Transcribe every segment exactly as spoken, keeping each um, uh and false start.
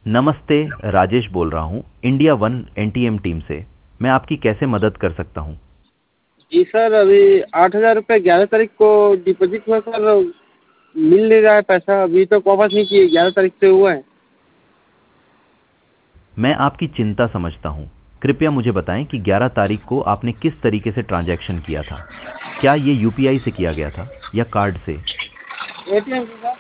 नमस्ते, राजेश बोल रहा हूँ इंडिया वन एनटीएम टीम से। मैं आपकी कैसे मदद कर सकता हूँ? जी सर, अभी आठ हज़ार रुपये ग्यारह तारीख को डिपॉजिट हुआ सर। मिल नहीं रहा है पैसा, अभी तक वापस नहीं किए। ग्यारह तारीख से हुआ है। मैं आपकी चिंता समझता हूँ। कृपया मुझे बताएं कि ग्यारह तारीख को आपने किस तरीके से ट्रांजैक्शन किया था। क्या ये यूपीआई से किया गया था या कार्ड से? एटीएम से सर।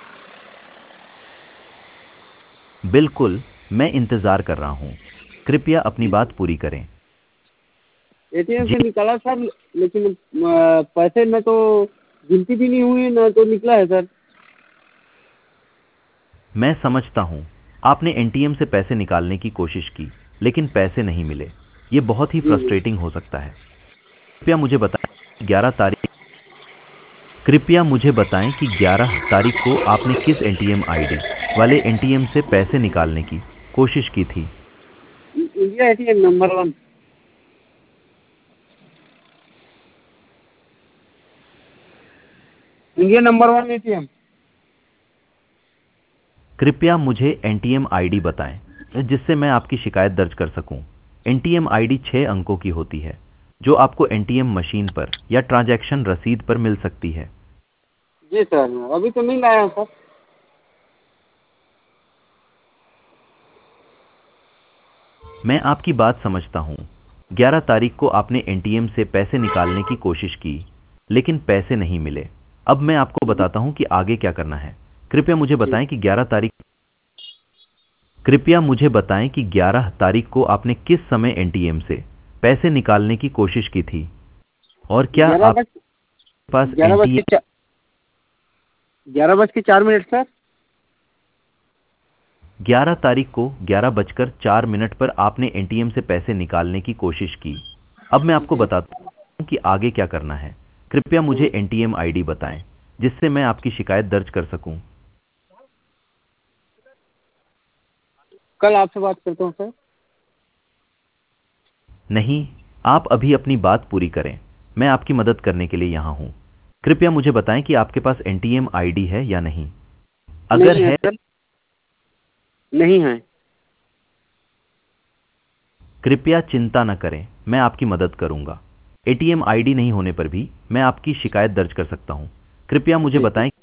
बिल्कुल, मैं इंतज़ार कर रहा हूँ। कृपया अपनी बात पूरी करें। एटीएम जी, से निकाला सर, लेकिन अ, पैसे न तो गिनती भी नहीं हुई, न तो निकला है सर। मैं समझता हूँ। आपने एनटीएम से पैसे निकालने की कोशिश की, लेकिन पैसे नहीं मिले। ये बहुत ही जी जी। फ्रस्ट्रेटिंग हो सकता है। कृपया मुझे बताएं ग्यारह तारीख कृपया मुझे बताएं कि ग्यारह तारीख को आपने किस एटीएम आईडी वाले एटीएम से पैसे निकालने की कोशिश की थी? India ATM number one. India number one ATM. कृपया मुझे एटीएम आईडी बताएं जिससे मैं आपकी शिकायत दर्ज कर सकूं। एटीएम आईडी छह अंकों की होती है, जो आपको एटीएम मशीन पर या ट्रांजैक्शन रसीद पर मिल सकती है। जी सर, अभी तो नहीं लाया सर। मैं आपकी बात समझता हूँ। ग्यारह तारीख को आपने एटीएम से पैसे निकालने की कोशिश की, लेकिन पैसे नहीं मिले। अब मैं आपको जी बताता हूँ कि आगे क्या करना है। कृपया मुझे जी। बताएं कि ग्यारह तारीख कृपया मुझे बताएं कि ग्यारह तारीख को आपने किस समय एटीएम से पैसे निकालने की कोशिश की थी, और क्या ग्यारह आपके बज पास ग्यारह बज के एटीएम चार ग्यारह बज के चार मिनट सर। ग्यारह तारीख को ग्यारह बजकर चार मिनट पर आपने एटीएम से पैसे निकालने की कोशिश की। अब मैं आपको जी। बताता हूं कि आगे क्या करना है। कृपया मुझे एटीएम आईडी बताएं जिससे मैं आपकी शिकायत दर्ज कर सकूं। कल आपसे बात करता हूँ सर। नहीं, आप अभी अपनी बात पूरी करें। मैं आपकी मदद करने के लिए यहाँ हूँ। कृपया मुझे बताएं कि आपके पास एटीएम आईडी है या नहीं। अगर नहीं है है, सर। नहीं है। कृपया चिंता न करें, मैं आपकी मदद करूंगा। एटीएम आईडी नहीं होने पर भी मैं आपकी शिकायत दर्ज कर सकता हूं। कृपया मुझे जी जी। बताएं।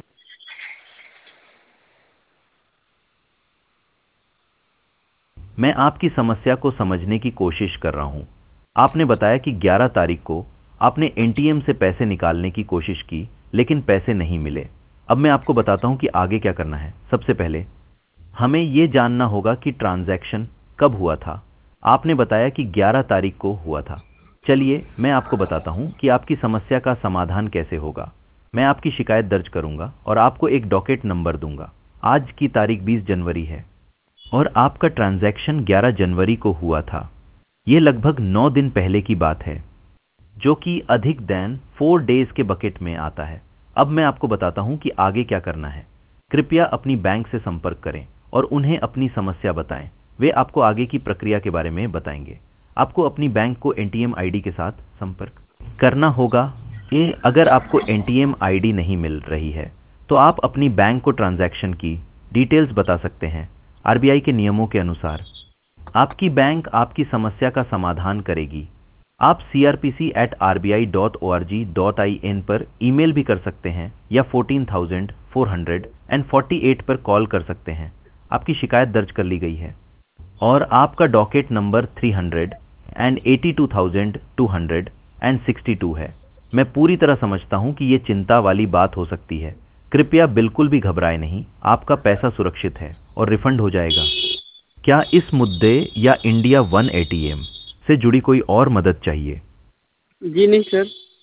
मैं आपकी समस्या को समझने की कोशिश कर रहा हूं। आपने बताया कि ग्यारह तारीख को आपने एटीएम से पैसे निकालने की कोशिश की, लेकिन पैसे नहीं मिले। अब मैं आपको बताता हूं कि आगे क्या करना है। सबसे पहले हमें यह जानना होगा कि ट्रांजैक्शन कब हुआ था। आपने बताया कि ग्यारह तारीख को हुआ था। चलिए मैं आपको बताता हूं कि आपकी समस्या का समाधान कैसे होगा। मैं आपकी शिकायत दर्ज करूंगा और आपको एक डॉकेट नंबर दूंगा। आज की तारीख बीस जनवरी है और आपका ट्रांजैक्शन ग्यारह जनवरी को हुआ था। यह लगभग नौ दिन पहले की बात है, जो कि अधिक दैन फोर डेज के बकेट में आता है। अब मैं आपको बताता हूं कि आगे क्या करना है। कृपया अपनी बैंक से संपर्क करें और उन्हें अपनी समस्या बताएं। वे आपको आगे की प्रक्रिया के बारे में बताएंगे। आपको अपनी बैंक को एटीएम आईडी के साथ संपर्क करना होगा। ये अगर आपको एटीएम आईडी नहीं मिल रही है, तो आप अपनी बैंक को ट्रांजैक्शन की डिटेल्स बता सकते हैं। आरबीआई के नियमों के अनुसार आपकी बैंक आपकी समस्या का समाधान करेगी। आप C R P C at R B I dot O R G dot I N पर ईमेल भी कर सकते हैं या fourteen thousand four hundred and forty eight पर कॉल कर सकते हैं। आपकी शिकायत दर्ज कर ली गई है और आपका docket number three hundred and eighty two thousand two hundred and sixty two है। मैं पूरी तरह समझता हूं कि ये चिंता वाली बात हो सकती है। कृपया बिल्कुल भी घबराएं नहीं, आपका पैसा सुरक्षित है और रिफंड हो जाएगा। क्या इस मुद्दे या इंडिया वन एटीएम से जुड़ी कोई और मदद चाहिए? जी नहीं सर।